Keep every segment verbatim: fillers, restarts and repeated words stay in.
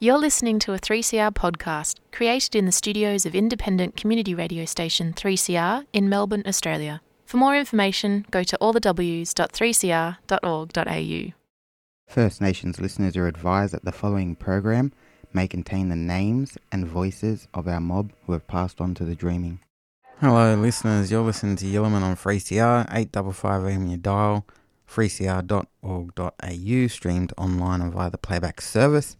You're listening to a three C R podcast created in the studios of independent community radio station three C R in Melbourne, Australia. For more information, go to all the w dot three c r dot org dot a u. First Nations listeners are advised that the following program may contain the names and voices of our mob who have passed on to the dreaming. Hello listeners, you're listening to Yilliman on three C R, eight five five A M your dial, three c r dot org dot a u, streamed online and via the playback service.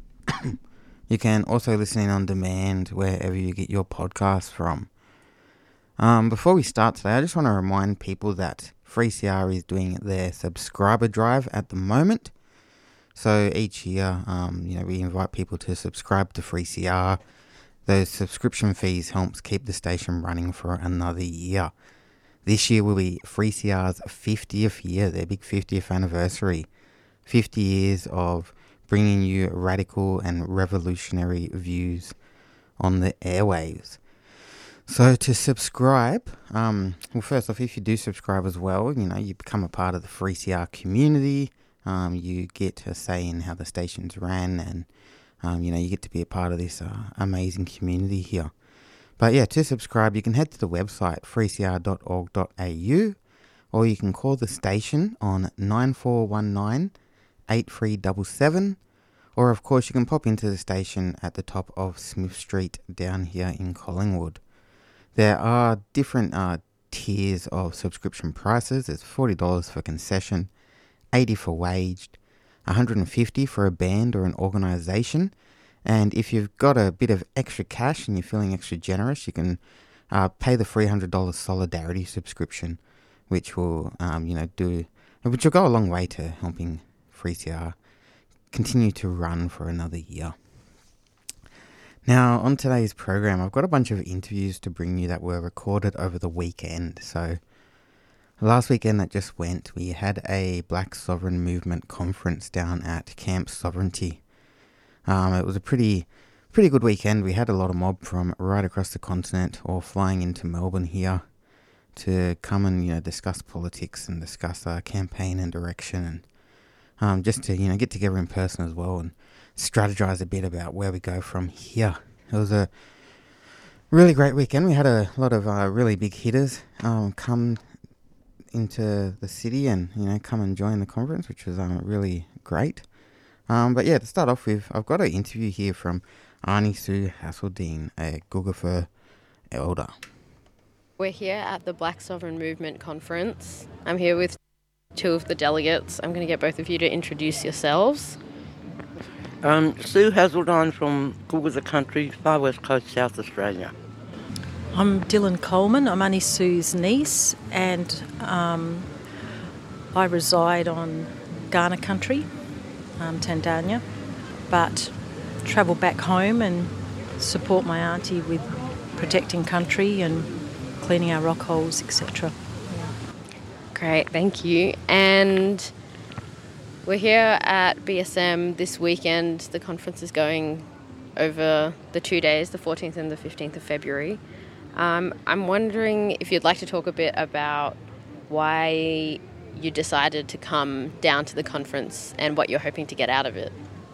You can also listen in on demand wherever you get your podcasts from. Um, before we start today, I just want to remind people that three C R is doing their subscriber drive at the moment. So each year, um, you know, we invite people to subscribe to three C R. Those subscription fees helps keep the station running for another year. This year will be three C R's fiftieth year, their big fiftieth anniversary. fifty years of bringing you radical and revolutionary views on the airwaves. So to subscribe, um, well, first off, if you do subscribe as well, you know, you become a part of the three C R community. Um, you get a say in how the station's ran, and um, you know, you get to be a part of this uh, amazing community here. But yeah, to subscribe, you can head to the website three c r dot org dot a u, or you can call the station on nine four one nine, eight three seven seven, or of course you can pop into the station at the top of Smith Street down here in Collingwood. There are different uh, tiers of subscription prices. There's forty dollars for concession, eighty dollars for waged, one hundred fifty dollars for a band or an organisation. And if you've got a bit of extra cash and you're feeling extra generous, you can uh, pay the three hundred dollars Solidarity subscription, which will, um, you know, do, which will go a long way to helping three C R continue to run for another year. Now, on today's program, I've got a bunch of interviews to bring you that were recorded over the weekend. So, last weekend that just went, we had a Black Sovereign Movement conference down at Camp Sovereignty. Um, it was a pretty pretty good weekend. We had a lot of mob from right across the continent all flying into Melbourne here to come and, you know, discuss politics and discuss our campaign and direction, and um, just to, you know, get together in person as well and strategize a bit about where we go from here. It was a really great weekend. We had a lot of uh, really big hitters um, come into the city and, you know, come and join the conference, which was um, really great. Um, but yeah, to start off with, I've got an interview here from Arnie Sue Haseldine, a Guggerfur elder. We're here at the Black Sovereign Movement conference. I'm here with two of the delegates. I'm going to get both of you to introduce yourselves. Um, Sue Haseldine from Gugger Country, Far West Coast, South Australia. I'm Dylan Coleman. I'm Annie Sue's niece, and um, I reside on Kaurna Country, um, Tandanya, but travel back home and support my auntie with protecting country and cleaning our rock holes, et cetera. Great, thank you. And we're here at B S M this weekend. The conference is going over the two days, the fourteenth and the fifteenth of February. Um, I'm wondering if you'd like to talk a bit about why you decided to come down to the conference and what you're hoping to get out of it.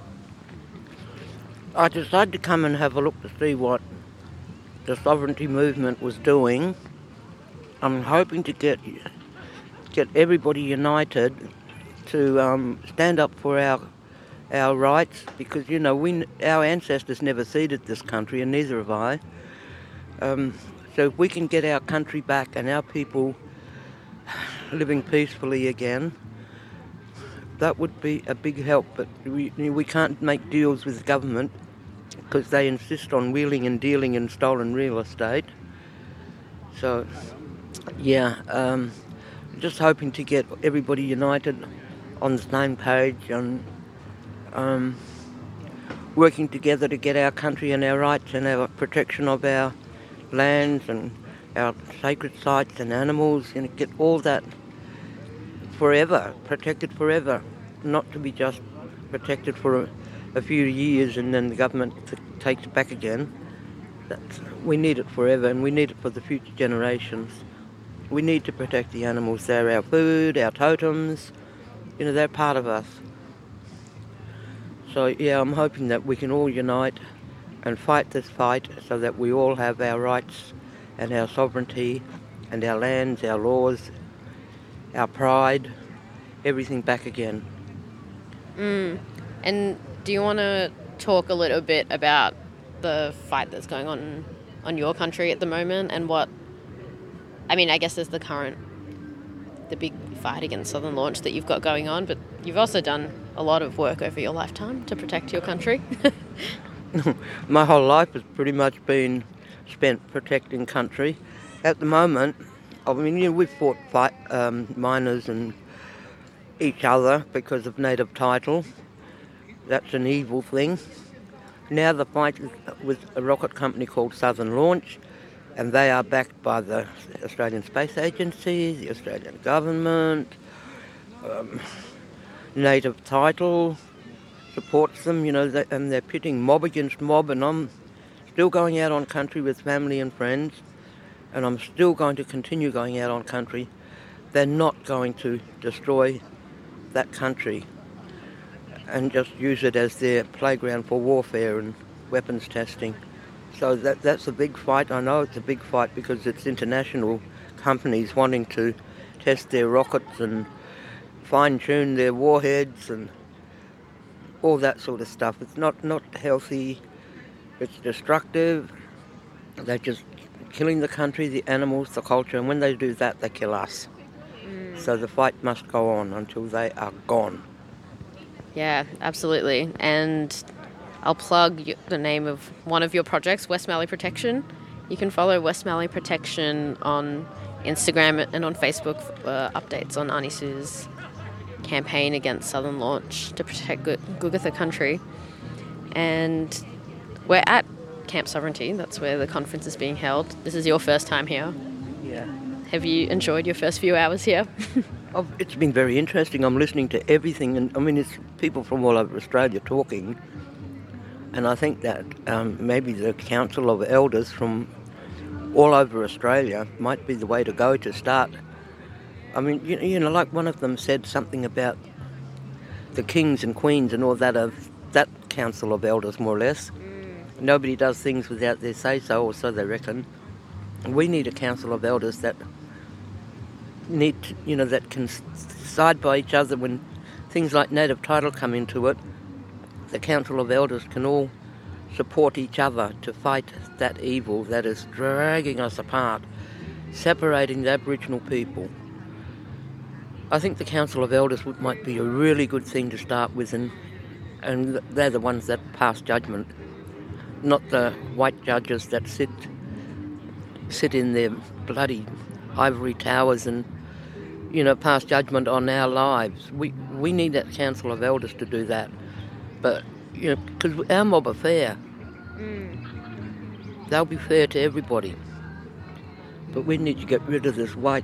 I decided to come and have a look to see what the sovereignty movement was doing. I'm hoping to get get everybody united to um, stand up for our our rights, because, you know, we our ancestors never ceded this country, and neither have I. Um, so if we can get our country back and our people living peacefully again, that would be a big help. But we we can't make deals with the government because they insist on wheeling and dealing in stolen real estate. So, yeah, um, just hoping to get everybody united on the same page and um, working together to get our country and our rights and our protection of our lands and our sacred sites and animals, and get all that forever, protected forever, not to be just protected for a, a few years and then the government t- takes it back again. That's, we need it forever, and we need it for the future generations. We need to protect the animals. They're our food, our totems, you know, they're part of us. So yeah, I'm hoping that we can all unite and fight this fight so that we all have our rights and our sovereignty and our lands, our laws, our pride, everything back again. Mm. And do you want to talk a little bit about the fight that's going on on your country at the moment and what, I mean, I guess there's the current, the big fight against Southern Launch that you've got going on, but you've also done a lot of work over your lifetime to protect your country. My whole life has pretty much been spent protecting country. At the moment, I mean, you know, we've fought fight, um, miners and each other because of native title. That's an evil thing. Now the fight is with a rocket company called Southern Launch, and they are backed by the Australian Space Agency, the Australian government, um, native title supports them, you know, they, and they're pitting mob against mob, and I'm still going out on country with family and friends, and I'm still going to continue going out on country. They're not going to destroy that country and just use it as their playground for warfare and weapons testing. So that that's a big fight. I know it's a big fight because it's international companies wanting to test their rockets and fine-tune their warheads and all that sort of stuff. It's not, not healthy, it's destructive. They're just killing the country, the animals, the culture, and when they do that, they kill us. Mm. So the fight must go on until they are gone. Yeah, absolutely. And I'll plug the name of one of your projects, West Mallee Protection. You can follow West Mallee Protection on Instagram and on Facebook for uh, updates on Aunty Sue's campaign against Southern Launch to protect Gugitha country. And we're at Camp Sovereignty. That's where the conference is being held. This is your first time here. Yeah. Have you enjoyed your first few hours here? Oh, it's been very interesting. I'm listening to everything, and I mean, it's people from all over Australia talking, and I think that um, maybe the Council of Elders from all over Australia might be the way to go to start. I mean, you, you know, like one of them said something about the kings and queens and all that of that Council of Elders, more or less. Mm. Nobody does things without their say-so, or so they reckon. We need a Council of Elders that need, to, you know, that can side by each other when things like native title come into it. The Council of Elders can all support each other to fight that evil that is dragging us apart, separating the Aboriginal people. I think the Council of Elders would, might be a really good thing to start with, and, and they're the ones that pass judgment, not the white judges that sit sit in their bloody ivory towers and, you know, pass judgment on our lives. We we need that Council of Elders to do that. But, you know, because our mob are fair. Mm. They'll be fair to everybody. But we need to get rid of this white...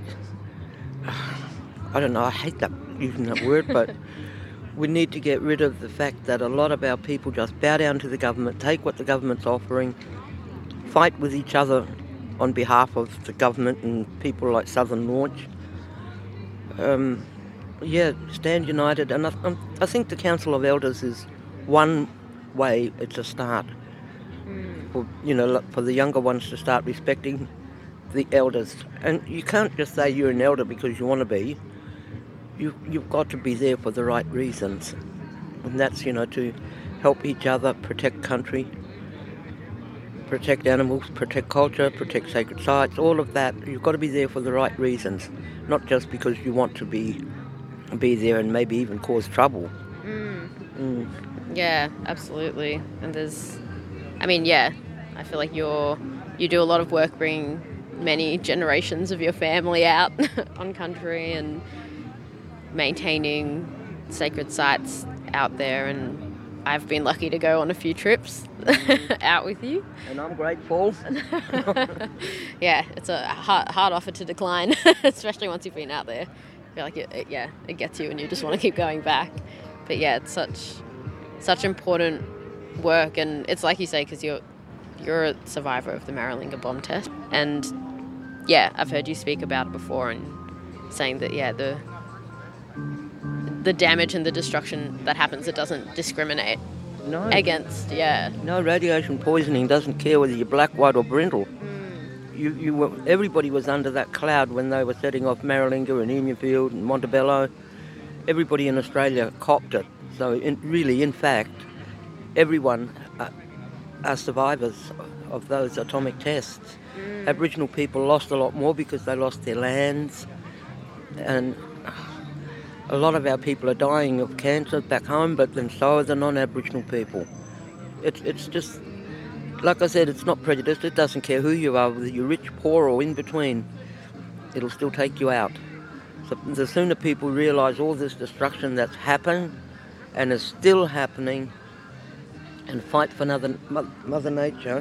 I don't know, I hate that using that word, but we need to get rid of the fact that a lot of our people just bow down to the government, take what the government's offering, fight with each other on behalf of the government and people like Southern Launch. Um, yeah, stand united. And I, I think the Council of Elders is one way, it's a start. Mm. For, you know, for the younger ones to start respecting the elders. And you can't just say you're an elder because you want to be. You, you've got to be there for the right reasons. And that's, you know, to help each other, protect country, protect animals, protect culture, protect sacred sites, all of that. You've got to be there for the right reasons, not just because you want to be be there and maybe even cause trouble. Mm. Mm. Yeah, absolutely. And there's, I mean, yeah, I feel like you're you do a lot of work bringing many generations of your family out on country and maintaining sacred sites out there, and I've been lucky to go on a few trips out with you. And I'm grateful. Yeah, it's a hard, hard offer to decline, especially once you've been out there. I feel like it, it, yeah, it gets you and you just want to keep going back. But yeah, it's such such important work, and it's like you say, because you're you're a survivor of the Maralinga bomb test, and yeah, I've heard you speak about it before and saying that yeah, the the damage and the destruction that happens, it doesn't discriminate No. against, yeah. No, radiation poisoning doesn't care whether you're black, white or brindle. You, you were, everybody was under that cloud when they were setting off Maralinga and Emufield and Montebello. Everybody in Australia copped it. So in, really, in fact, everyone uh, are survivors of those atomic tests. Mm. Aboriginal people lost a lot more because they lost their lands, and a lot of our people are dying of cancer back home, but then so are the non-Aboriginal people. It's it's just, like I said, it's not prejudiced. It doesn't care who you are, whether you're rich, poor or in between. It'll still take you out. So the sooner people realise all this destruction that's happened and is still happening, and fight for another Mother Nature.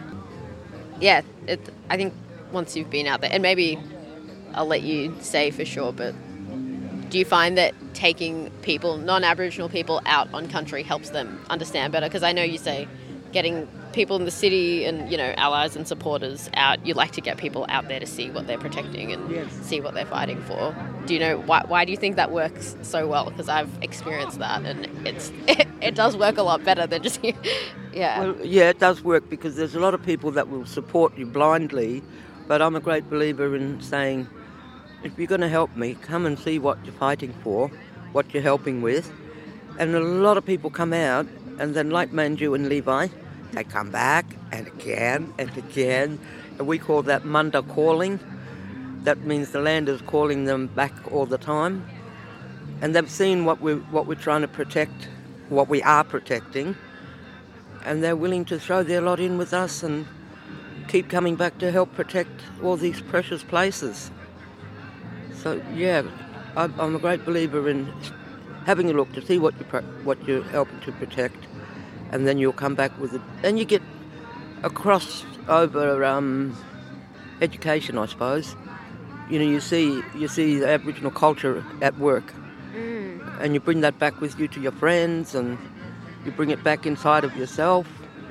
Yeah, it, I think once you've been out there, and maybe I'll let you say for sure, but do you find that taking people, non-Aboriginal people out on country helps them understand better? Because I know you say getting people in the city and, you know, allies and supporters out, you like to get people out there to see what they're protecting and yes. see what they're fighting for. Do you know, why why do you think that works so well? Because I've experienced that, and it's it, it does work a lot better than just, yeah. Well, yeah, it does work because there's a lot of people that will support you blindly, but I'm a great believer in saying, if you're going to help me, come and see what you're fighting for, what you're helping with. And a lot of people come out, and then like Manju and Levi, they come back and again and again. And we call that Munda calling. That means the land is calling them back all the time. And they've seen what we're, what we're trying to protect, what we are protecting. And they're willing to throw their lot in with us and keep coming back to help protect all these precious places. So yeah, I'm a great believer in having a look to see what you what you're helping to protect, and then you'll come back with it. And you get a cross over um, education, I suppose. You know, you see you see the Aboriginal culture at work, mm. and you bring that back with you to your friends, and you bring it back inside of yourself.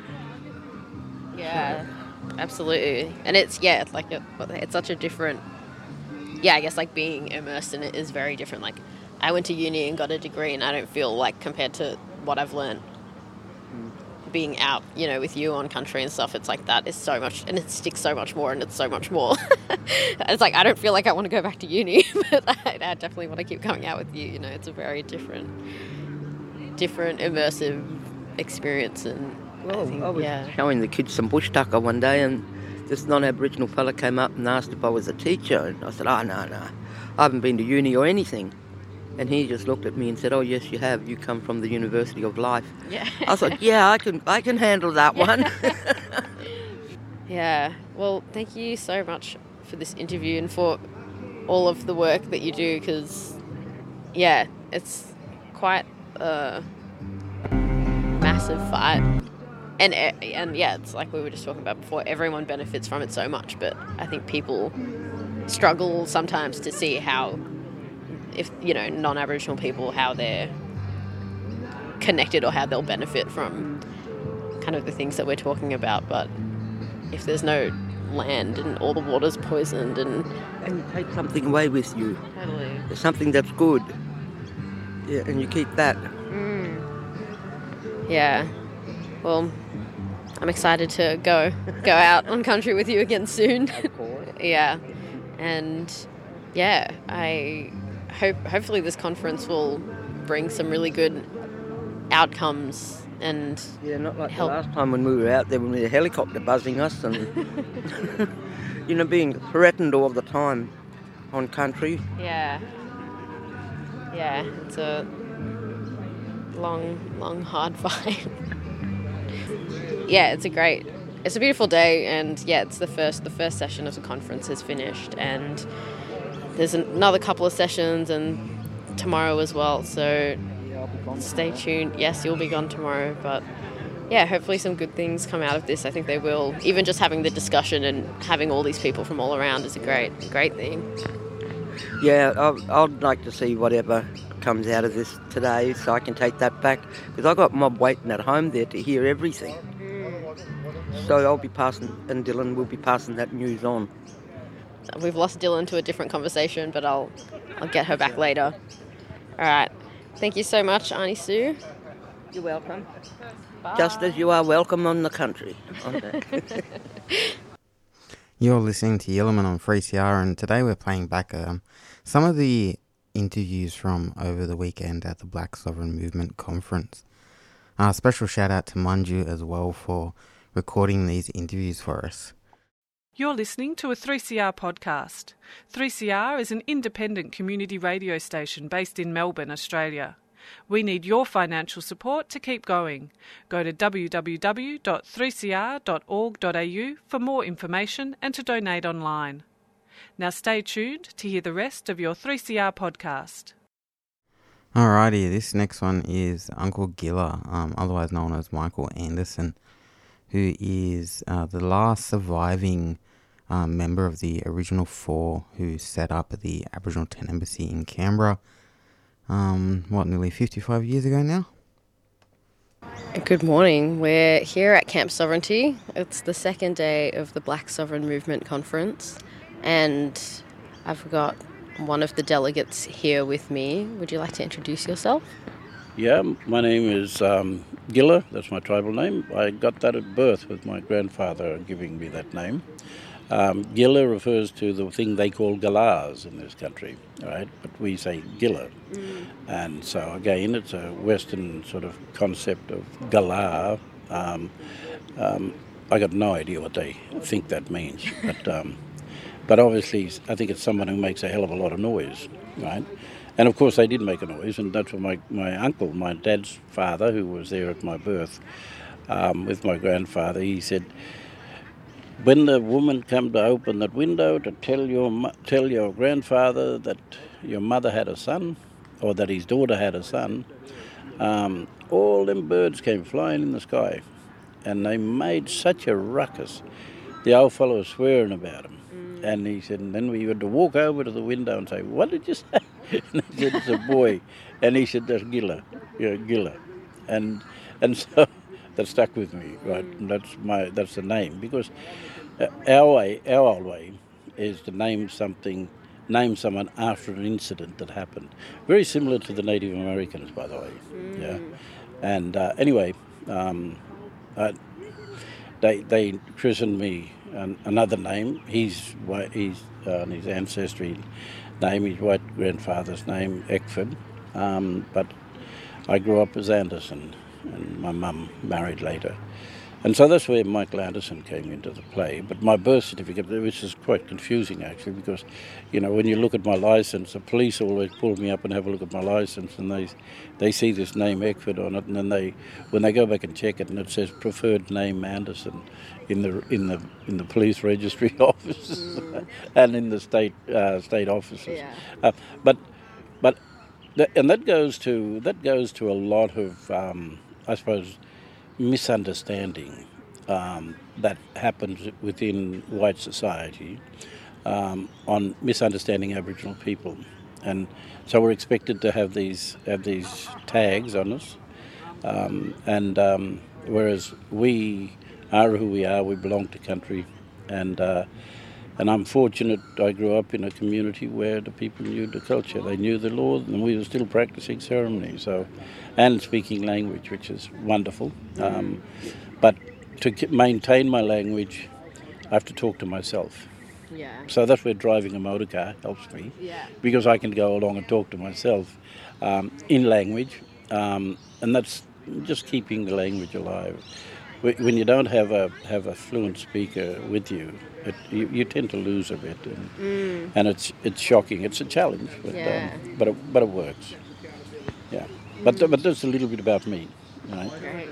Yeah, absolutely. And it's yeah, it's like a, it's such a different. Yeah, I guess like being immersed in it is very different. Like I went to uni and got a degree, and I don't feel like compared to what I've learned mm. being out, you know, with you on country and stuff, it's like that is so much, and it sticks so much more, and it's so much more. It's like I don't feel like I want to go back to uni, but I, I definitely want to keep coming out with you. You know, it's a very different, different immersive experience. And well, I, think, I was yeah. showing the kids some bush tucker one day, and this non-Aboriginal fella came up and asked if I was a teacher, and I said, oh, no, no, I haven't been to uni or anything. And he just looked at me and said, oh, yes, you have. You come from the University of Life. Yeah. I was like, yeah, I can I can handle that one. Yeah. Well, thank you so much for this interview and for all of the work that you do, because, yeah, it's quite a massive fight. And, and yeah, it's like we were just talking about before, everyone benefits from it so much, but I think people struggle sometimes to see how, if, you know, non-Aboriginal people, how they're connected or how they'll benefit from kind of the things that we're talking about. But if there's no land and all the water's poisoned and... And you take something away with you. Totally. There's something that's good. Yeah, and you keep that. Mm. Yeah. Well, I'm excited to go go out on country with you again soon. Of course. Yeah. And yeah, I hope hopefully this conference will bring some really good outcomes and yeah, not like help. The last time when we were out there when we had a helicopter buzzing us and you know, being threatened all the time on country. Yeah. Yeah, it's a long, long, hard fight. Yeah, it's a great, it's a beautiful day, and yeah, it's the first, the first session of the conference is finished, and there's another couple of sessions and tomorrow as well, so stay tuned. Yes, you'll be gone tomorrow, but yeah, hopefully some good things come out of this. I think they will. Even just having the discussion and having all these people from all around is a great, great thing. Yeah, I'd, I'd like to see whatever comes out of this today so I can take that back, because I've got mob waiting at home there to hear everything. So I'll be passing, and Dylan will be passing that news on. We've lost Dylan to a different conversation, but I'll I'll get her back later. All right. Thank you so much, Auntie Sue. You're welcome. Bye. Just as you are welcome on the country. You're listening to Yellowman on three C R, and today we're playing back um, some of the interviews from over the weekend at the Black Sovereign Movement Conference. A uh, special shout out to Manju as well for recording these interviews for us. You're listening to a three C R podcast. three C R is an independent community radio station based in Melbourne, Australia. We need your financial support to keep going. Go to w w w dot three c r dot org dot a u for more information and to donate online. Now stay tuned to hear the rest of your three C R podcast. Alrighty, this next one is Uncle Gilla, um, otherwise known as Michael Anderson, who is uh, the last surviving um, member of the original four who set up the Aboriginal Tent Embassy in Canberra, um, what, nearly fifty-five years ago now? Good morning. We're here at Camp Sovereignty. It's the second day of the Black Sovereign Movement Conference, and I've got one of the delegates here with me. Would you like to introduce yourself? Yeah, my name is um, Gilla, that's my tribal name. I got that at birth with my grandfather giving me that name. Um, Gilla refers to the thing they call galahs in this country, right? But we say Gilla. Mm. And so again, it's a Western sort of concept of galah. Um, um, I got no idea what they think that means, but um, but obviously I think it's someone who makes a hell of a lot of noise, right? And of course they did make a noise, and that's what my, my uncle, my dad's father, who was there at my birth um, with my grandfather, he said, when the woman come to open that window to tell your tell your grandfather that your mother had a son, or that his daughter had a son, um, all them birds came flying in the sky, and they made such a ruckus. The old fellow was swearing about them. Mm. And he said, and then we had to walk over to the window and say, what did you say? And he said, it's a boy. And he said, that's Gilla, yeah, Gilla. And and so that stuck with me, right? Mm. And that's my that's the name, because uh, our way, our old way, is to name something, name someone after an incident that happened. Very similar to the Native Americans, by the way. Mm. Yeah. And uh, anyway, um, uh, they they christened me an, another name. His his uh, his ancestry name, his white grandfather's name, Eckford. Um, but I grew up as Anderson, and my mum married later. And so that's where Michael Anderson came into the play. But my birth certificate, which is quite confusing actually, because, you know, when you look at my licence, the police always pull me up and have a look at my licence, and they they see this name Eckford on it, and then they, when they go back and check it, and it says preferred name Anderson in the in the in the police registry office mm. and in the state uh, state offices. Yeah. Uh, but but th- and that goes to that goes to a lot of um, I suppose. misunderstanding um, that happens within white society um, on misunderstanding Aboriginal people, and so we're expected to have these have these tags on us, um, and um, whereas we are who we are, we belong to country, and uh, and I'm fortunate I grew up in a community where the people knew the culture, they knew the law, and we were still practicing ceremony, so, and speaking language, which is wonderful. Mm. Um, but to maintain my language, I have to talk to myself. Yeah. So that's where driving a motor car helps me, yeah. because I can go along and talk to myself um, in language, um, and that's just keeping the language alive. When you don't have a have a fluent speaker with you, it, you, you tend to lose a bit, and, mm. and it's it's shocking. It's a challenge, but yeah. um, but it, but it works. Yeah, mm. but but that's a little bit about me. Right? Great.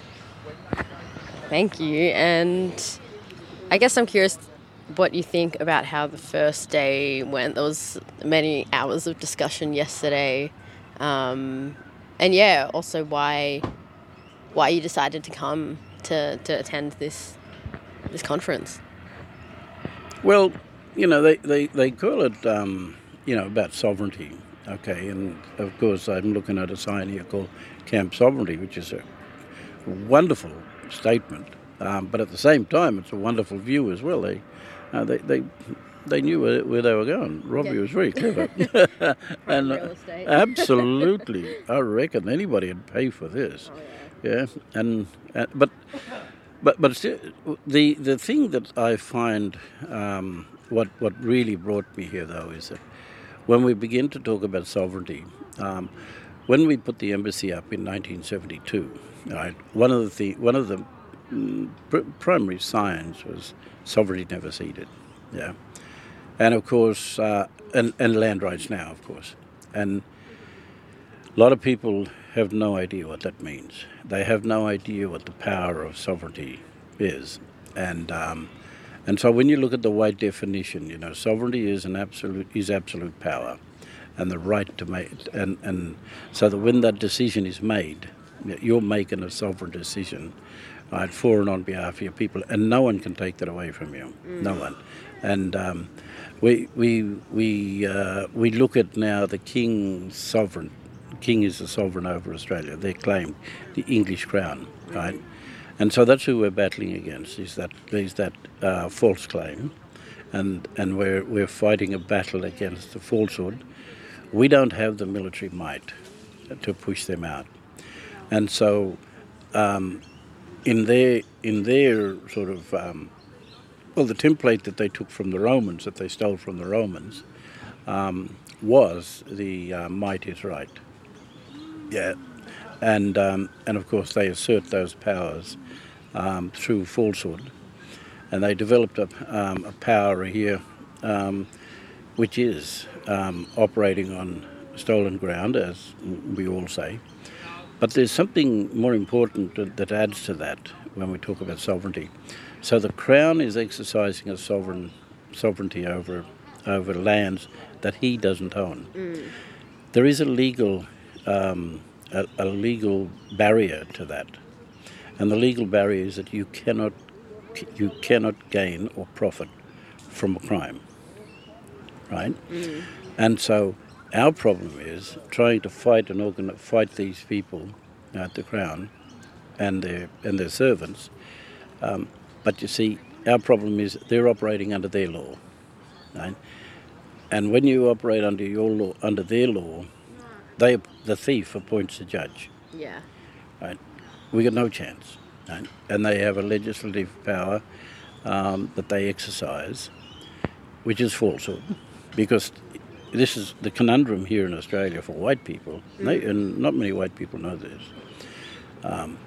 Thank you, and I guess I'm curious what you think about how the first day went. There was many hours of discussion yesterday, um, and yeah, also why why you decided to come to, to attend this this conference. Well, you know, they, they, they call it, um, you know, about sovereignty, okay, and of course I'm looking at a sign here called Camp Sovereignty, which is a wonderful statement, um, but at the same time it's a wonderful view as well. They, uh, they, they they knew where, where they were going. Robbie Yeah. was very clever. and real uh, estate. absolutely, I reckon anybody would pay for this. Oh, yeah. Yeah, and, and but but but still, the the thing that I find um, what what really brought me here though is that when we begin to talk about sovereignty, um, when we put the embassy up in nineteen seventy-two, right, one of the th- one of the mm, pr- primary signs was sovereignty never ceded, yeah, and of course uh, and and land rights now, of course, and a lot of people have no idea what that means. They have no idea what the power of sovereignty is, and um, and so when you look at the white definition, you know, sovereignty is an absolute is absolute power, and the right to make and and so that when that decision is made, you're making a sovereign decision, right, for and on behalf of your people, and no one can take that away from you. Mm. No one, and. Um, we we we uh, we look at now the King's sovereign. King is the sovereign over Australia. They claim the English crown, right? And so that's who we're battling against. Is that is that uh, false claim, and and we're we're fighting a battle against the falsehood. We don't have the military might to push them out, and so um, in their in their sort of um, well, the template that they took from the Romans, that they stole from the Romans, um, was the uh, might is right. Yeah, and um, and of course they assert those powers um, through falsehood, and they developed a, um, a power here, um, which is um, operating on stolen ground, as we all say. But there's something more important that, that adds to that when we talk about sovereignty. So the Crown is exercising a sovereign sovereignty over over lands that he doesn't own. Mm. There is a legal um, a, a legal barrier to that, and the legal barrier is that you cannot you cannot gain or profit from a crime, right? Mm. And so our problem is trying to fight and organize, fight these people at the Crown and their and their servants. Um, But you see, our problem is they're operating under their law, right? And when you operate under your law, under their law, they the thief appoints the judge. Yeah. Right. We got no chance, right? And they have a legislative power um, that they exercise, which is falsehood, because this is the conundrum here in Australia for white people, mm. they, and not many white people know this. Um,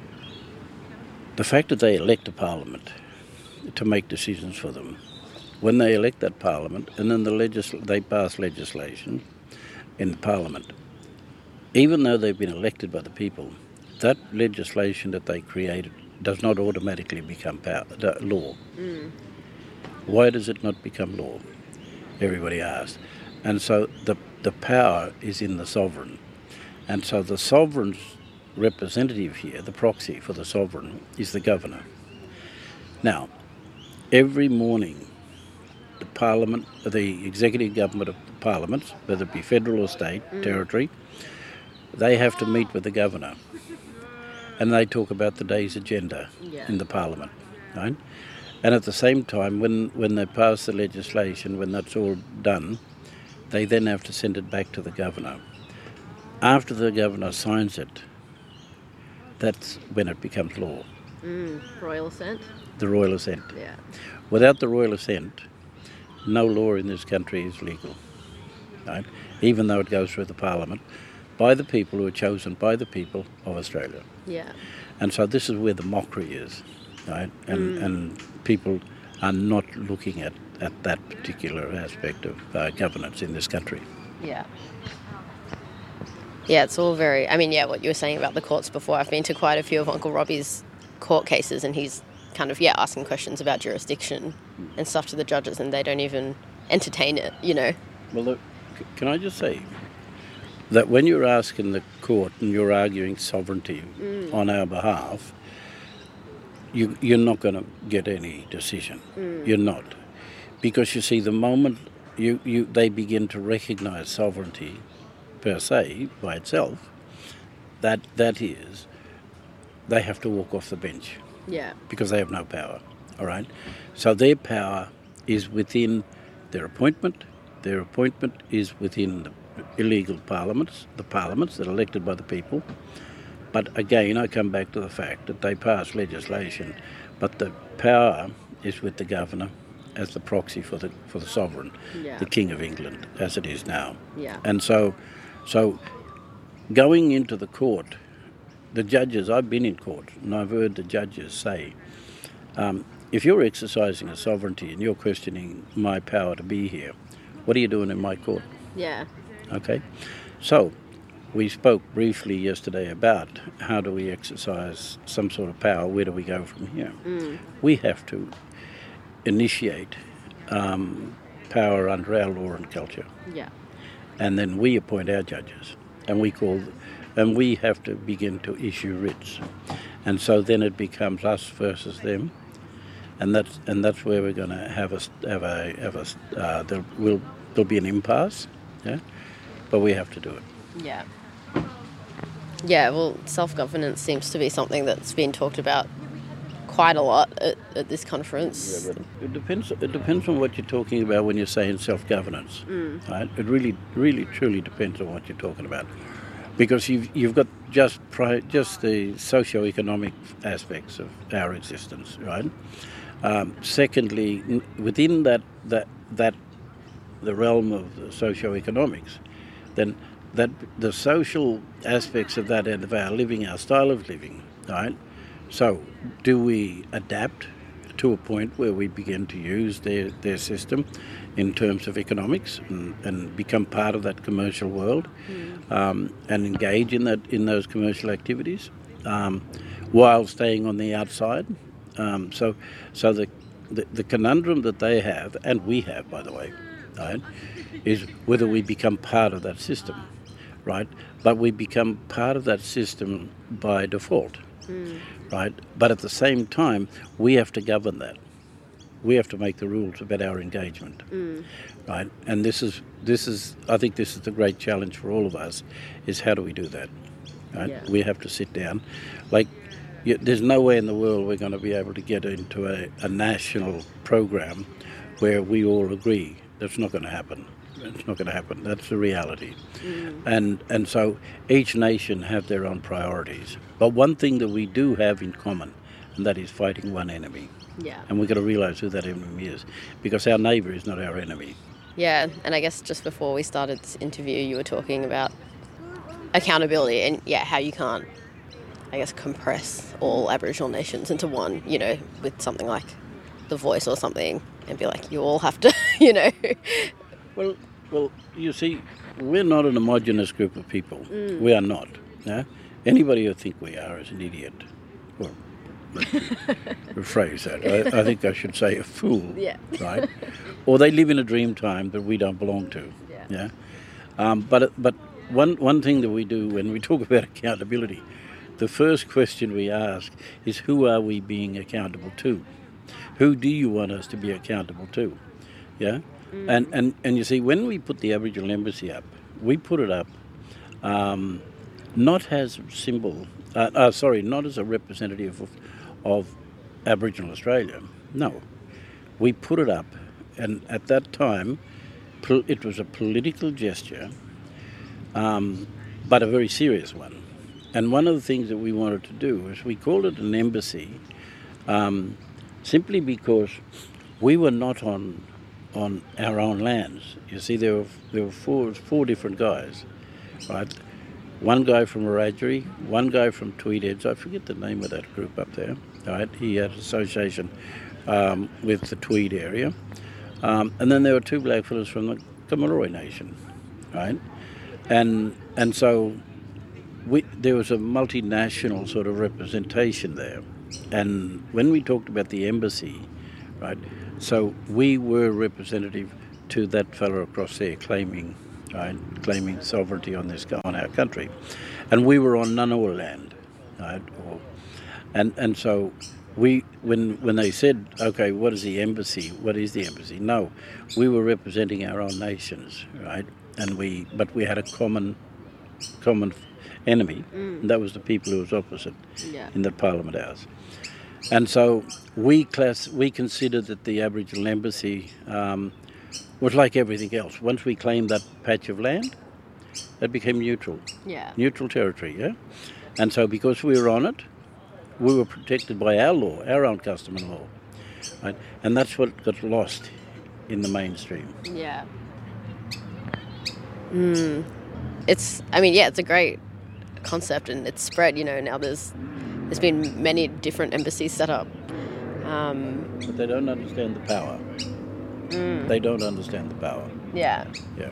The fact that they elect a parliament to make decisions for them, when they elect that parliament and then the legisl- they pass legislation in the parliament, even though they've been elected by the people, that legislation that they created does not automatically become power, law. Mm. Why does it not become law? Everybody asks. And so the the power is in the sovereign. And so the sovereign's representative here, the proxy for the sovereign, is the governor. Now, every morning, the parliament, the executive government of the parliaments, whether it be federal or state, mm. territory, they have to meet with the governor, and they talk about the day's agenda yeah. in the parliament, right? And at the same time, when, when they pass the legislation, when that's all done, they then have to send it back to the governor. After the governor signs it, that's when it becomes law. Mm, royal assent? The royal assent. Yeah. Without the royal assent, no law in this country is legal, right? Even though it goes through the parliament by the people who are chosen by the people of Australia. Yeah. And so this is where the mockery is, right? And mm. and people are not looking at, at that particular aspect of uh, governance in this country. Yeah. Yeah, it's all very... I mean, yeah, what you were saying about the courts before, I've been to quite a few of Uncle Robbie's court cases, and he's kind of, yeah, asking questions about jurisdiction and stuff to the judges, and they don't even entertain it, you know. Well, look, can I just say that when you're asking the court and you're arguing sovereignty mm. on our behalf, you, you're not going to get any decision. Mm. You're not. Because, you see, the moment you, you they begin to recognise sovereignty per se, by itself, that that is, they have to walk off the bench. Yeah. Because they have no power, all right? So their power is within their appointment. Their appointment is within the illegal parliaments, the parliaments that are elected by the people. But again, I come back to the fact that they pass legislation, but the power is with the governor as the proxy for the for the sovereign, yeah. the King of England, as it is now. Yeah. And so, so going into the court, the judges, I've been in court, and I've heard the judges say, um, if you're exercising a sovereignty and you're questioning my power to be here, what are you doing in my court? Yeah. Okay. So, we spoke briefly yesterday about how do we exercise some sort of power, where do we go from here? Mm. We have to initiate um, power under our law and culture. Yeah. And then we appoint our judges, and we call, and we have to begin to issue writs. And so then it becomes us versus them, and that's and that's where we're going to have a have a have a uh, there will there'll be an impasse, yeah, but we have to do it. Yeah. Yeah, well, self-governance seems to be something that's been talked about quite a lot at, at this conference. Yeah, but it depends. It depends on what you're talking about when you're saying self-governance. Mm. Right? It really, really, truly depends on what you're talking about, because you've you've got just pri- just the socio-economic aspects of our existence, right? Um, secondly, n- within that that that the realm of the socio-economics, then that the social aspects of that and of our living, our style of living, right? So, do we adapt to a point where we begin to use their, their system in terms of economics and, and become part of that commercial world, mm. um, and engage in that in those commercial activities um, while staying on the outside? Um, so, so the, the the conundrum that they have, and we have, by the way, right, is whether we become part of that system, right? But we become part of that system by default. Mm. Right, but at the same time, we have to govern that. We have to make the rules about our engagement, mm. right? And this is this is I think this is the great challenge for all of us: is how do we do that? Right? Yeah. We have to sit down. Like, you, there's no way in the world we're going to be able to get into a, a national program where we all agree. That's not going to happen. It's not going to happen. That's the reality. Mm. And and so each nation have their own priorities. But one thing that we do have in common, and that is fighting one enemy. Yeah. And we've got to realise who that enemy is, because our neighbour is not our enemy. Yeah, and I guess just before we started this interview, you were talking about accountability and, yeah, how you can't, I guess, compress all Aboriginal nations into one, you know, with something like The Voice or something, and be like, you all have to, you know... Well, well, you see, we're not an homogenous group of people. Mm. We are not. Yeah? Anybody who think we are is an idiot. Or, rephrase that. I, I think I should say a fool. Yeah. Right? Or they live in a dream time that we don't belong to. Yeah. Yeah. Um, but but one one thing that we do when we talk about accountability, the first question we ask is, who are we being accountable to? Who do you want us to be accountable to? Yeah. Mm. And, and and you see, when we put the Aboriginal Embassy up, we put it up um, not as a symbol, uh, uh, sorry, not as a representative of, of Aboriginal Australia. No, we put it up, and at that time, pol- it was a political gesture, um, but a very serious one. And one of the things that we wanted to do is we called it an embassy, um, simply because we were not on. on our own lands. You see, there were there were four four different guys, right? One guy from Wiradjuri, one guy from Tweed Heads. I forget the name of that group up there. Right, he had association um, with the Tweed area, um, and then there were two blackfellas from the Kamilaroi Nation, right? And and so we, there was a multinational sort of representation there. And when we talked about the embassy, right? So we were representative to that fellow across there claiming, right, claiming sovereignty on this on our country, and we were on Ngunnawal land, right? Or, and and so we when when they said, okay, what is the embassy? What is the embassy? No, we were representing our own nations, right? And we but we had a common common enemy, mm. and that was the people who was opposite yeah. in the Parliament House. And so we class we consider that the Aboriginal Embassy um, was like everything else. Once we claimed that patch of land, it became neutral. Yeah. Neutral territory, yeah? And so because we were on it, we were protected by our law, our own custom and law. Right? And that's what got lost in the mainstream. Yeah. Mm. It's, I mean, yeah, it's a great concept and it's spread, you know, now there's there's been many different embassies set up. Um, but they don't understand the power. Mm. They don't understand the power. Yeah. Yeah.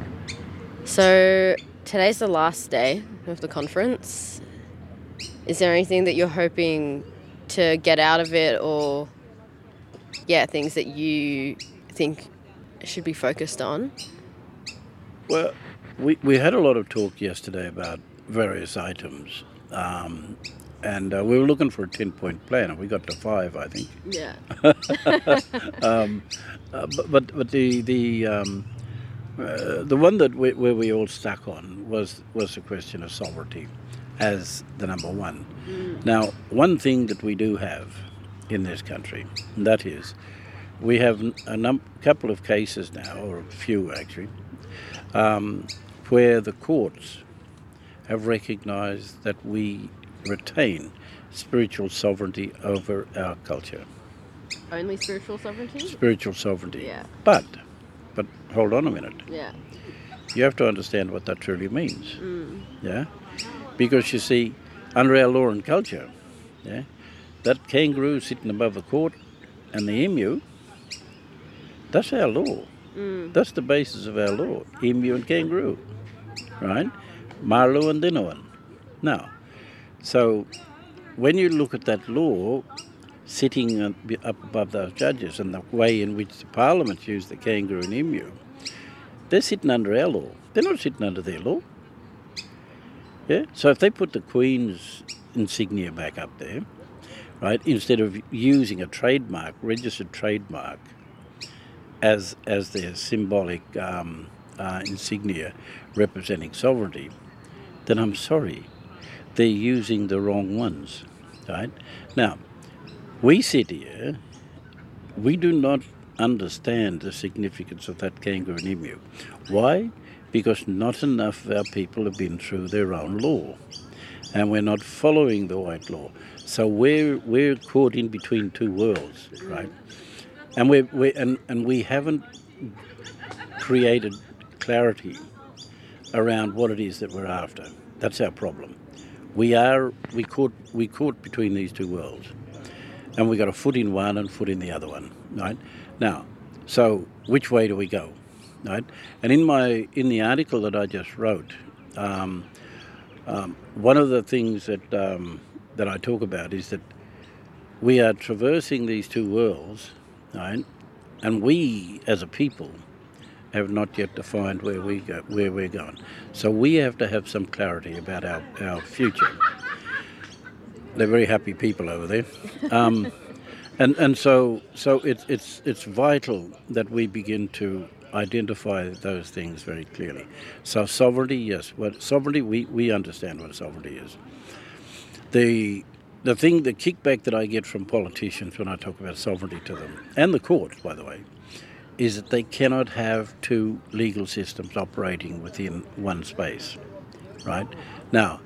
So today's the last day of the conference. Is there anything that you're hoping to get out of it, or, yeah, things that you think should be focused on? Well, we, we had a lot of talk yesterday about various items, um, and uh, we were looking for a ten-point plan, and we got to five, I think. Yeah. um, uh, but, but but the the um, uh, the one that we, where we all stuck on was was the question of sovereignty as the number one. Mm. Now, one thing that we do have in this country, and that is, we have a num- couple of cases now, or a few actually, um, where the courts have recognised that we retain spiritual sovereignty over our culture. Only spiritual sovereignty? Spiritual sovereignty. Yeah. But, but hold on a minute. Yeah. You have to understand what that truly means. Mm. Yeah? Because you see, under our law and culture, yeah, that kangaroo sitting above the court and the emu, that's our law. Mm. That's the basis of our law, emu and kangaroo, right? Marlu and Dinoan. Now, so when you look at that law sitting up above those judges and the way in which the parliaments use the kangaroo and emu, they're sitting under our law. They're not sitting under their law. Yeah. So if they put the Queen's insignia back up there, right, instead of using a trademark, registered trademark, as as their symbolic um, uh, insignia representing sovereignty, then I'm sorry, they're using the wrong ones, right? Now, we sit here, we do not understand the significance of that kangaroo and emu. Why? Because not enough of our people have been through their own law, and we're not following the white law. So we're we're caught in between two worlds, right? And we we and, and we haven't created clarity around what it is that we're after. That's our problem. We are we caught we caught between these two worlds, and we got a foot in one and foot in the other one, right? Now, so which way do we go? Right, and in my in the article that I just wrote, um, um, one of the things that um, that I talk about is that we are traversing these two worlds, right, and we as a people have not yet defined where we go, where we're going. So we have to have some clarity about our, our future. They're very happy people over there. Um, and and so so it's it's it's vital that we begin to identify those things very clearly. So sovereignty, yes. What sovereignty, we, we understand what sovereignty is. The the thing, the kickback that I get from politicians when I talk about sovereignty to them, and the courts, by the way, is that they cannot have two legal systems operating within one space, right? Now,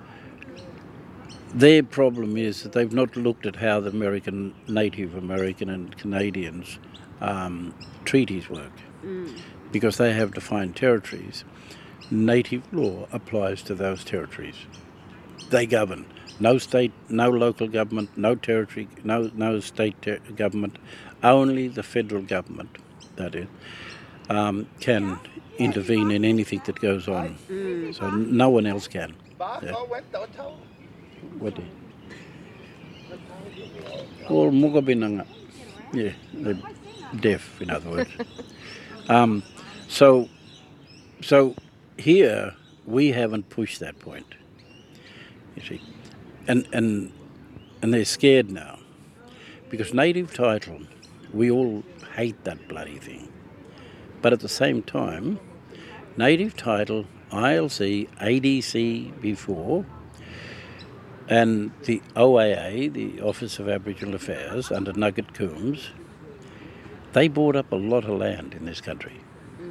their problem is that they've not looked at how the American, Native American and Canadians um, treaties work. Mm. Because they have defined territories. Native law applies to those territories. They govern. No state, no local government, no territory, no no state ter- government. Only the federal government, that is, um, can intervene in anything that goes on. Mm. So no one else can. Yeah. What? Or Mugabinanga. Yeah, they're deaf, in other words. um, So, so here we haven't pushed that point, you see, and and and they're scared now, because native title, we all hate that bloody thing, but at the same time, native title, I L C, A D C before, and the O A A, the Office of Aboriginal Affairs under Nugget Coombs, they bought up a lot of land in this country.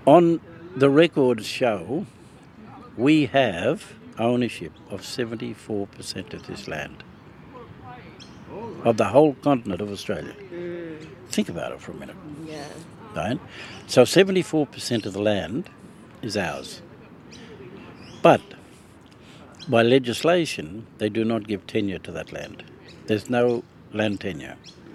On the records show, we have ownership of seventy-four percent of this land, of the whole continent of Australia. Mm. Think about it for a minute. Yeah. Right? So seventy-four percent of the land is ours. But by legislation, they do not give tenure to that land. There's no land tenure.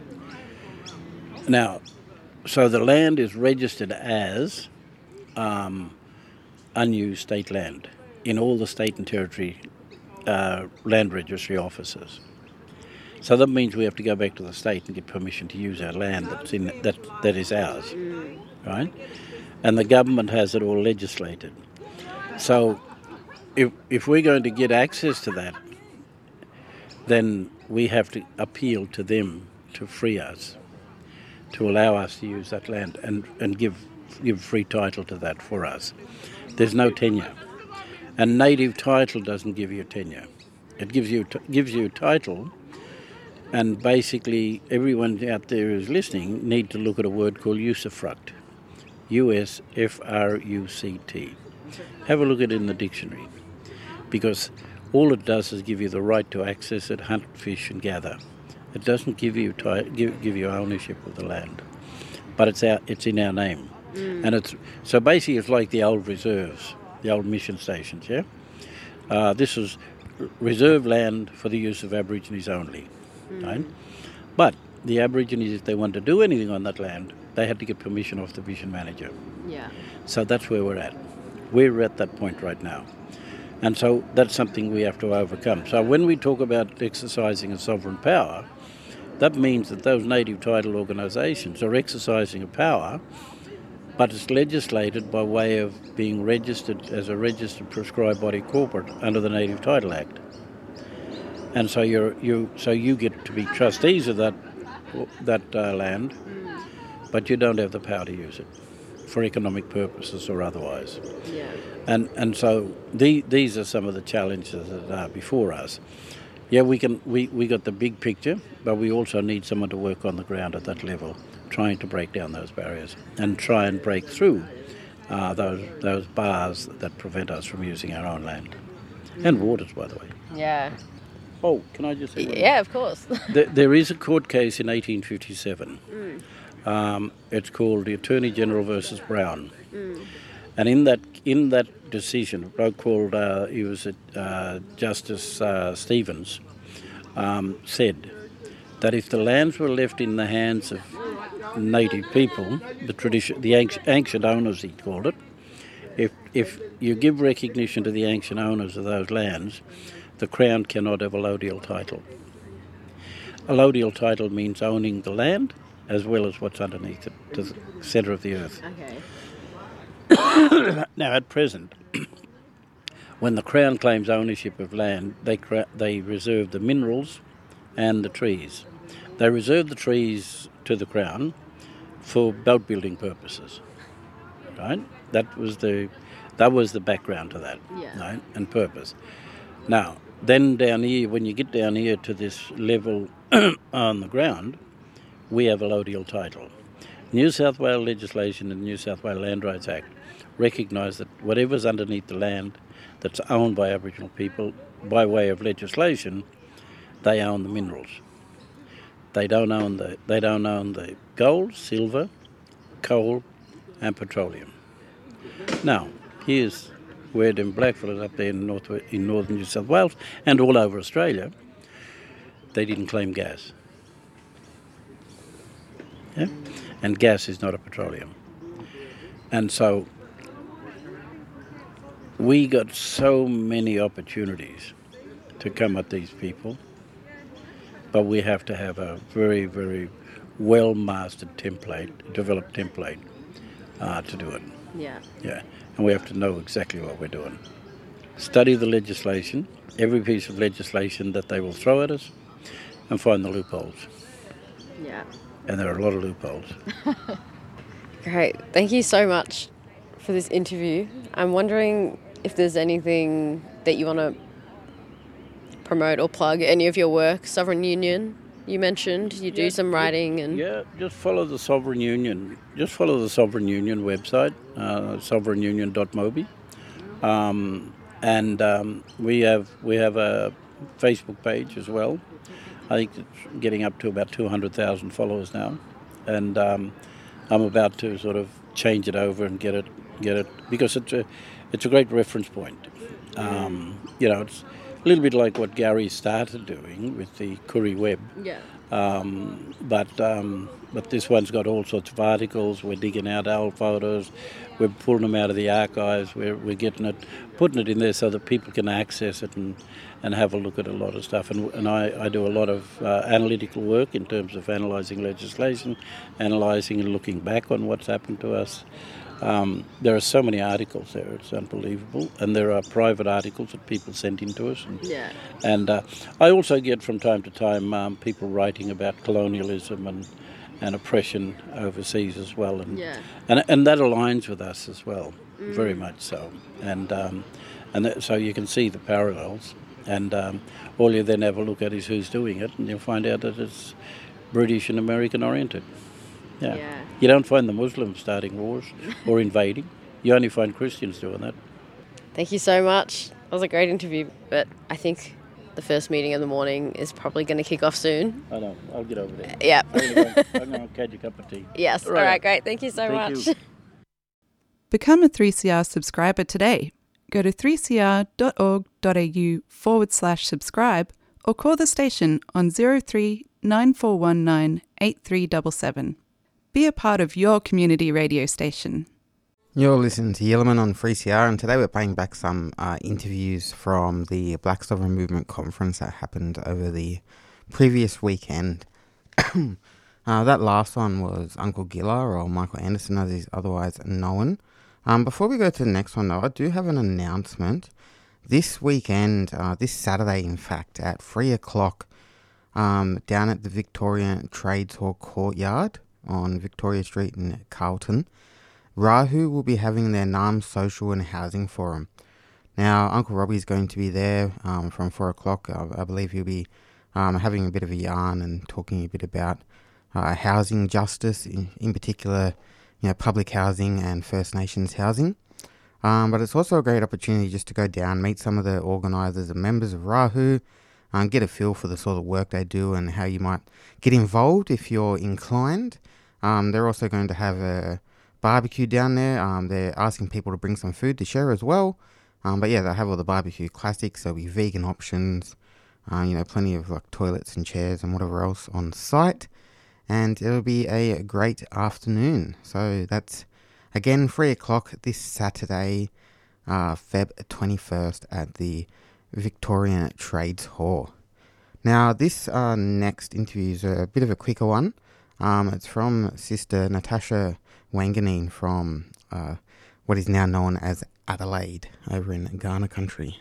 Now, so the land is registered as um, unused state land in all the state and territory uh, land registry offices. So that means we have to go back to the state and get permission to use our land that's in that that is ours, Mm. right? And the government has it all legislated. So if if we're going to get access to that, then we have to appeal to them to free us, to allow us to use that land and, and give give free title to that for us. There's no tenure. And native title doesn't give you tenure. It gives you t- gives you title, and basically everyone out there who's listening need to look at a word called usufruct. U S F R U C T. Have a look at it in the dictionary, because all it does is give you the right to access it, hunt, fish and gather. It doesn't give you ti- give, give you ownership of the land, but it's our, it's in our name. Mm. And it's so basically it's like the old reserves, the old mission stations, yeah? Uh, this is reserve land for the use of Aborigines only, mm. right? But the Aborigines, if they want to do anything on that land, they had to get permission off the vision manager. Yeah. So that's where we're at. We're at that point right now. And so that's something we have to overcome. So when we talk about exercising a sovereign power, that means that those native title organisations are exercising a power, but it's legislated by way of being registered as a registered prescribed body corporate under the Native Title Act. And so you're you so you get to be trustees of that that uh, land, but you don't have the power to use it for economic purposes or otherwise. Yeah. And and so the, these are some of the challenges that are before us. Yeah, we can we, we got the big picture, but we also need someone to work on the ground at that level, trying to break down those barriers and try and break through uh, those those bars that prevent us from using our own land and waters, by the way. Yeah. Oh, can I just say one Yeah, of course. there, there is a court case in eighteen fifty-seven. Mm. Um, it's called the Attorney General versus Brown, Mm. and in that in that decision, a bloke called uh, he was uh, Justice uh, Stevens um, said that if the lands were left in the hands of native people, the tradition, the ancient, ancient owners, he called it, if if you give recognition to the ancient owners of those lands, the Crown cannot have a allodial title. Allodial title means owning the land as well as what's underneath it, to the centre of the earth. Okay. Now, at present, when the Crown claims ownership of land, they cra- they reserve the minerals and the trees. They reserve the trees to the Crown for boat building purposes, right? That was the that was the background to that, Yeah. right? And purpose. Now, then down here, when you get down here to this level on the ground, we have allodial title. New South Wales legislation and New South Wales Land Rights Act recognise that whatever's underneath the land that's owned by Aboriginal people, by way of legislation, they own the minerals. They don't own the they don't own the gold, silver, coal, and petroleum. Now, here's where them blackfellas up there in north in northern New South Wales and all over Australia, they didn't claim gas. Yeah? And gas is not a petroleum. And so we got so many opportunities to come at these people, but we have to have a very, very well-mastered template, developed template uh, to do it. Yeah. Yeah, and we have to know exactly what we're doing. Study the legislation, every piece of legislation that they will throw at us, and find the loopholes. Yeah. And there are a lot of loopholes. Great. Thank you so much for this interview. I'm wondering if there's anything that you want to promote or plug, any of your work, Sovereign Union. you mentioned. You do Yeah, some writing and... Yeah, just follow the Sovereign Union. Just follow the Sovereign Union website, uh, sovereign union dot mobi. Um, and um, we have we have a Facebook page as well. I think it's getting up to about two hundred thousand followers now. And um, I'm about to sort of change it over and get it, get it because it's a, it's a great reference point. Um, you know, it's a little bit like what Gary started doing with the Koori Web. Yeah. Um, but um, but this one's got all sorts of articles. We're digging out old photos. We're pulling them out of the archives. We're we're getting it, putting it in there so that people can access it and, and have a look at a lot of stuff. And and I, I do a lot of uh, analytical work in terms of analysing legislation, analysing and looking back on what's happened to us. Um, there are so many articles there, it's unbelievable. And there are private articles that people send in to us. And, Yeah. and uh, I also get from time to time um, people writing about colonialism and, and oppression overseas as well. And, Yeah. and, and that aligns with us as well, very much so. And, um, and that, so you can see the parallels. And um, all you then have a look at is who's doing it, and you'll find out that it's British and American oriented. Yeah. Yeah. You don't find the Muslims starting wars or invading. You only find Christians doing that. Thank you so much. That was a great interview, but I think the first meeting of the morning is probably going to kick off soon. I know. I'll get over there. Yeah. I'm going to I'm going to catch a cup of tea. Yes. Right. All right, great. Thank you so Thank much. you. Become a three C R subscriber today. Go to three c r dot org dot a u forward slash subscribe or call the station on zero three nine four one nine eight three seven seven. Be a part of your community radio station. You're listening to Yellowman on three C R, and today we're playing back some uh, interviews from the Black Sovereign Movement conference that happened over the previous weekend. uh, that last one was Uncle Gilla, or Michael Anderson as he's otherwise known. Um, before we go to the next one though, I do have an announcement. This weekend, uh, this Saturday in fact, at three o'clock, um, down at the Victorian Trades Hall Courtyard on Victoria Street in Carlton, Rahu will be having their Naarm Social and Housing Forum. Now, Uncle Robbie's going to be there um, from four o'clock. I, I believe he'll be um, having a bit of a yarn and talking a bit about uh, housing justice, in, in particular, you know, public housing and First Nations housing. Um, but it's also a great opportunity just to go down, meet some of the organisers and members of Rahu, um, get a feel for the sort of work they do and how you might get involved if you're inclined. Um, they're also going to have a barbecue down there. Um, they're asking people to bring some food to share as well. Um, but yeah, they'll have all the barbecue classics. There'll be vegan options, uh, you know, plenty of like toilets and chairs and whatever else on site. And it'll be a great afternoon. So that's, again, three o'clock this Saturday, uh, February twenty-first at the Victorian Trades Hall. Now, this uh, next interview is a bit of a quicker one. Um, it's from Sister Natasha Wanganeen from uh, what is now known as Adelaide over in Kaurna country.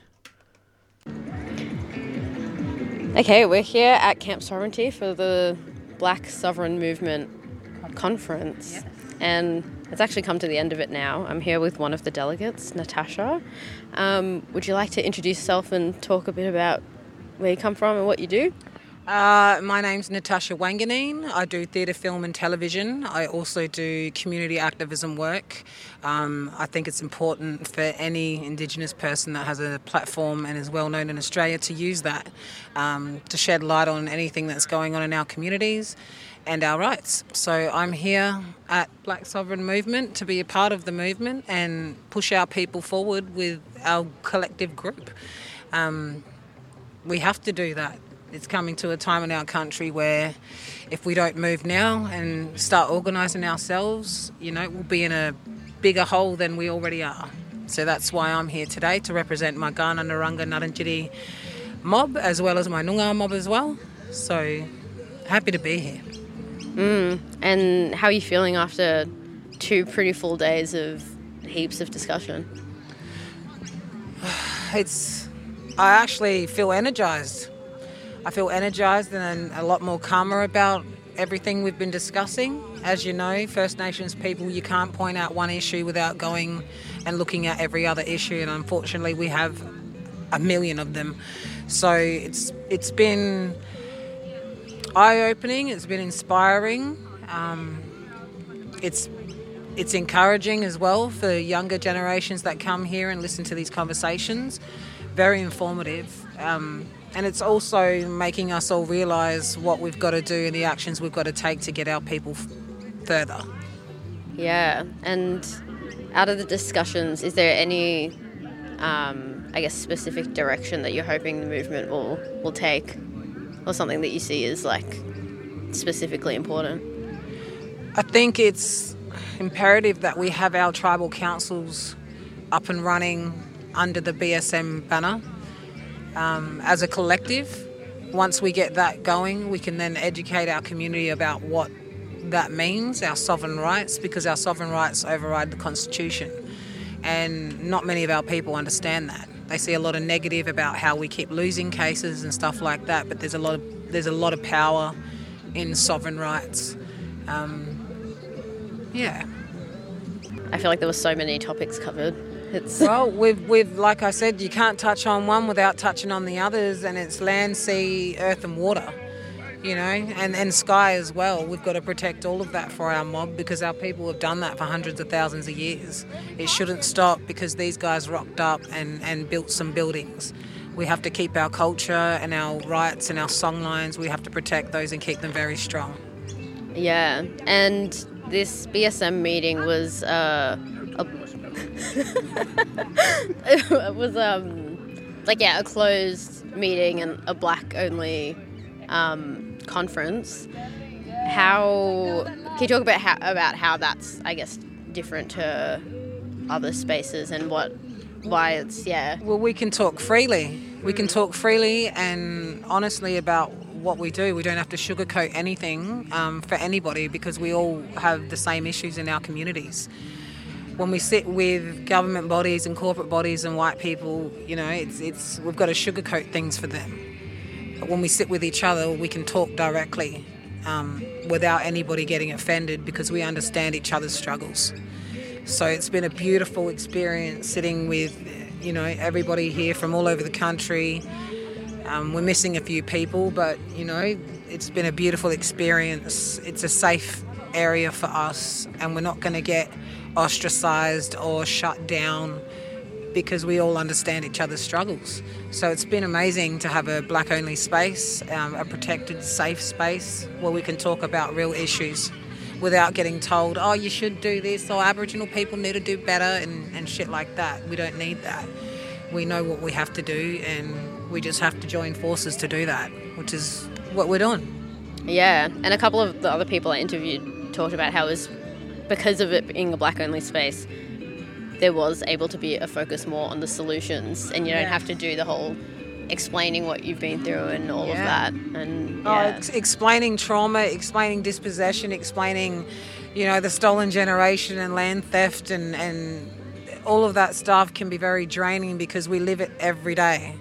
Okay, we're here at Camp Sovereignty for the Black Sovereign Movement conference. Yes. And it's actually come to the end of it now. I'm here with one of the delegates, Natasha. Um, would you like to introduce yourself and talk a bit about where you come from and what you do? Uh, my name's Natasha Wanganeen. I do theatre, film and television. I also do community activism work. Um, I think it's important for any Indigenous person that has a platform and is well known in Australia to use that um, to shed light on anything that's going on in our communities and our rights. So I'm here at Black Sovereign Movement to be a part of the movement and push our people forward with our collective group. Um, we have to do that. It's coming to a time in our country where if we don't move now and start organising ourselves, you know, we'll be in a bigger hole than we already are. So that's why I'm here today, to represent my Kaurna Narungga Ngarrindjeri mob as well as my Noongar mob as well. So happy to be here. Mm. And how are you feeling after two pretty full days of heaps of discussion? It's, I actually feel energised. I feel energised and a lot more calmer about everything we've been discussing. As you know, First Nations people, you can't point out one issue without going and looking at every other issue, and unfortunately we have a million of them. So it's it's been eye-opening. It's been inspiring. Um, it's it's encouraging as well for younger generations that come here and listen to these conversations. Very informative. Um, and it's also making us all realise what we've got to do and the actions we've got to take to get our people f- further. Yeah, and out of the discussions, is there any, um, I guess, specific direction that you're hoping the movement will, will take, or something that you see as, like, specifically important? I think it's imperative that we have our tribal councils up and running under the B S M banner. Um, as a collective, once we get that going, we can then educate our community about what that means, our sovereign rights, because our sovereign rights override the Constitution. And not many of our people understand that. They see a lot of negative about how we keep losing cases and stuff like that, but there's a lot of, there's a lot of power in sovereign rights. Um, yeah. I feel like there were so many topics covered. It's well, we've, we've, like I said, you can't touch on one without touching on the others, and it's land, sea, earth and water, you know, and, and sky as well. We've got to protect all of that for our mob because our people have done that for hundreds of thousands of years. It shouldn't stop because these guys rocked up and, and built some buildings. We have to keep our culture and our rights and our songlines. We have to protect those and keep them very strong. Yeah, and this B S M meeting was uh, a it was um like yeah a closed meeting and a black only um, conference. How can you talk about how about how that's I guess different to other spaces and what why it's yeah well we can talk freely we can talk freely and honestly about what we do. We don't have to sugarcoat anything um, for anybody because we all have the same issues in our communities. When we sit with government bodies and corporate bodies and white people, you know, it's it's we've got to sugarcoat things for them. But when we sit with each other, we can talk directly um, without anybody getting offended because we understand each other's struggles. So it's been a beautiful experience sitting with, you know, everybody here from all over the country. Um, we're missing a few people, but, you know, it's been a beautiful experience. It's a safe area for us and we're not going to get ostracised or shut down because we all understand each other's struggles. So it's been amazing to have a black-only space, um, a protected, safe space where we can talk about real issues without getting told, oh, you should do this, or Aboriginal people need to do better and, and shit like that. We don't need that. We know what we have to do and we just have to join forces to do that, which is what we're doing. Yeah, and a couple of the other people I interviewed talked about how it was because of it being a black-only space, there was able to be a focus more on the solutions and you don't yeah. have to do the whole explaining what you've been through and all yeah. of that. And yeah. oh, ex- explaining trauma, explaining dispossession, explaining, you know, the stolen generation and land theft and, and all of that stuff can be very draining because we live it every day.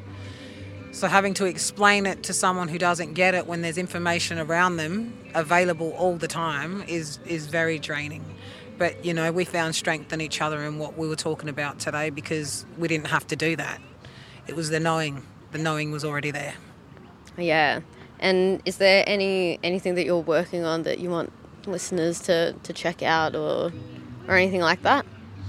So having to explain it to someone who doesn't get it when there's information around them available all the time is, is very draining. But, you know, we found strength in each other in what we were talking about today because we didn't have to do that. It was the knowing. The knowing was already there. Yeah. And is there any anything that you're working on that you want listeners to, to check out or or anything like that?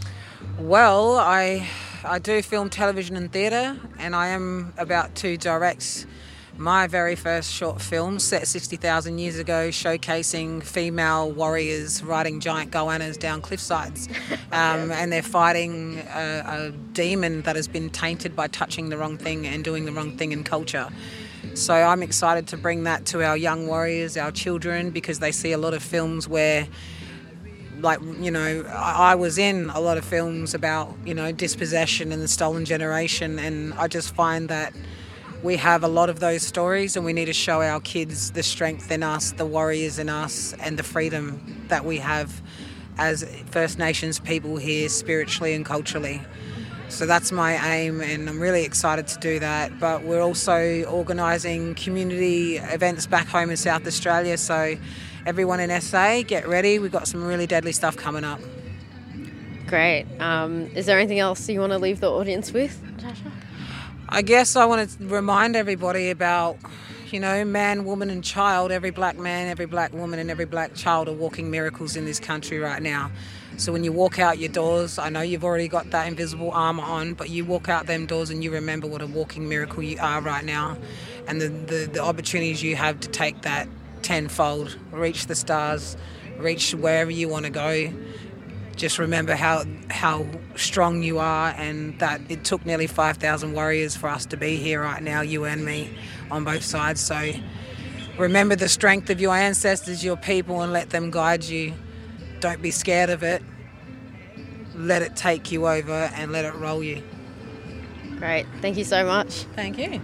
Well, I I do film, television and theatre, and I am about to direct my very first short film set sixty thousand years ago, showcasing female warriors riding giant goannas down cliff sides. Um, and they're fighting a, a demon that has been tainted by touching the wrong thing and doing the wrong thing in culture. So I'm excited to bring that to our young warriors, our children, because they see a lot of films where, like, you know, I, I was in a lot of films about, you know, dispossession and the stolen generation, and I just find that we have a lot of those stories and we need to show our kids the strength in us, the warriors in us, and the freedom that we have as First Nations people here spiritually and culturally. So that's my aim and I'm really excited to do that. But we're also organising community events back home in South Australia. So everyone in S A, get ready. We've got some really deadly stuff coming up. Great. Um, is there anything else you want to leave the audience with, Natasha? I guess I want to remind everybody about, You know, man, woman and child, every black man, every black woman and every black child are walking miracles in this country right now. So when you walk out your doors, I know you've already got that invisible armour on, but you walk out them doors and you remember what a walking miracle you are right now, and the, the, the opportunities you have to take that tenfold, reach the stars, reach wherever you want to go. Just remember how how strong you are, and that it took nearly five thousand warriors for us to be here right now, you and me, on both sides. So remember the strength of your ancestors, your people, and let them guide you. Don't be scared of it. Let it take you over and let it roll you. Great. Thank you so much. Thank you.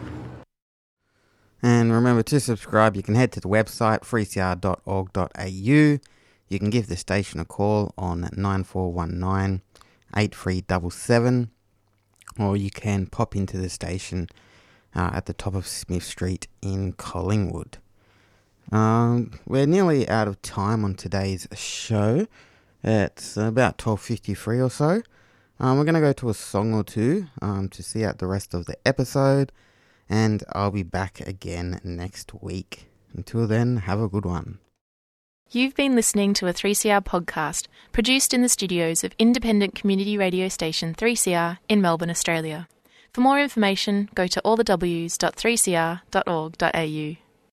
And remember to subscribe. You can head to the website three c r dot org dot a u. You can give the station a call on nine four one nine, eight three seven seven, or you can pop into the station uh, at the top of Smith Street in Collingwood. Um, we're nearly out of time on today's show. It's about twelve fifty-three or so. Um, we're going to go to a song or two um, to see out the rest of the episode, and I'll be back again next week. Until then, have a good one. You've been listening to a three C R podcast produced in the studios of independent community radio station three C R in Melbourne, Australia. For more information, go to all the w s dot three c r dot org dot a u.